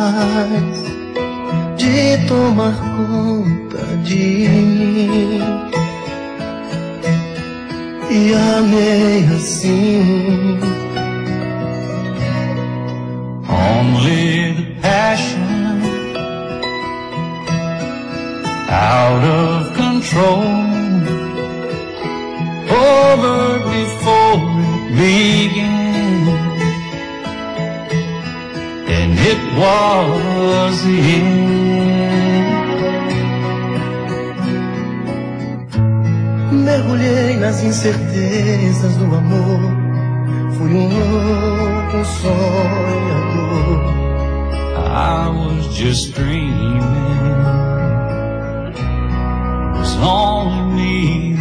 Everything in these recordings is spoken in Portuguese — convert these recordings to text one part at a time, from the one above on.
capaz de tomar conta de mim. E amei assim. Only the passion, out of control, over before it began, and it was the end. Mergulhei nas incertezas do amor, fui louco sonhador. I was just dreaming, it was only me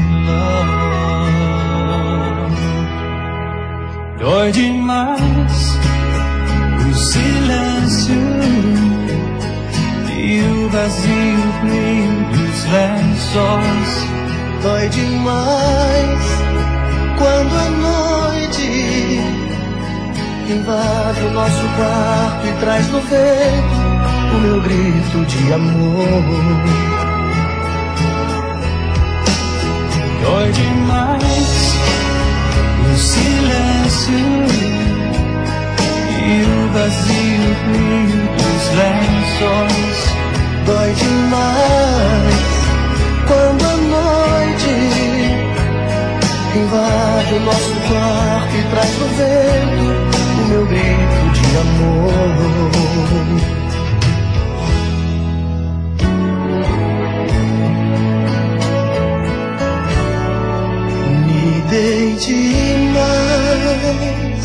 love. Dói demais o silêncio e o vazio frio dos lençóis. Dói demais quando a noite invade o nosso quarto e traz no vento o meu grito de amor. Dói demais o silêncio e o vazio frio dos lençóis. Dói demais quando a noite invade o nosso quarto e traz no vento o meu grito de amor. Me dei demais,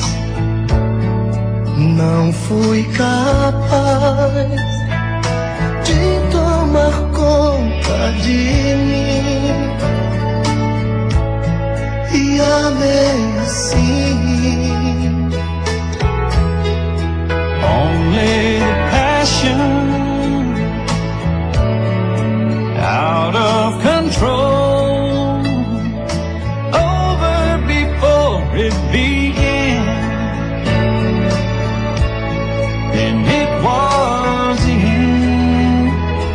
não fui capaz de tomar conta de mim. E amei assim. Only the passion, out of control, over before it began, and it was the end.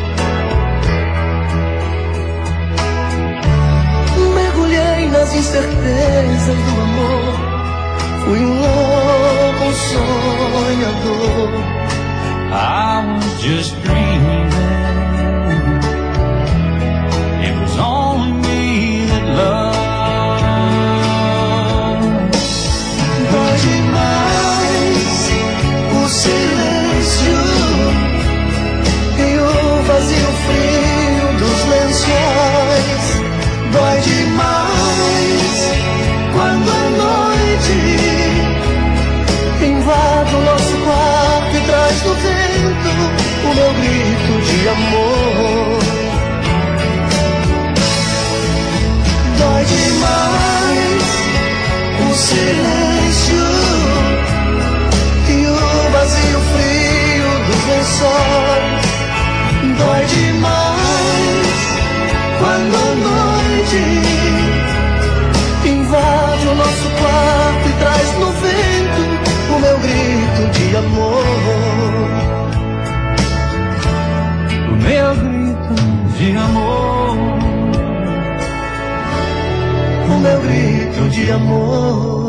Mergulhei nas incertezas do amor, fui louco sonhador. I was just dreaming, it was only me that loved. Dói demais o silêncio e o vazio frio dos lençóis. Dói demais quando a noite invade o nosso quarto e traz no vento o meu grito de amor. Dói demais o silêncio e o vazio frio dos lençóis. Dói demais quando a noite invade o nosso quarto e traz no vento o meu grito de amor. O meu grito de amor, O meu grito de amor.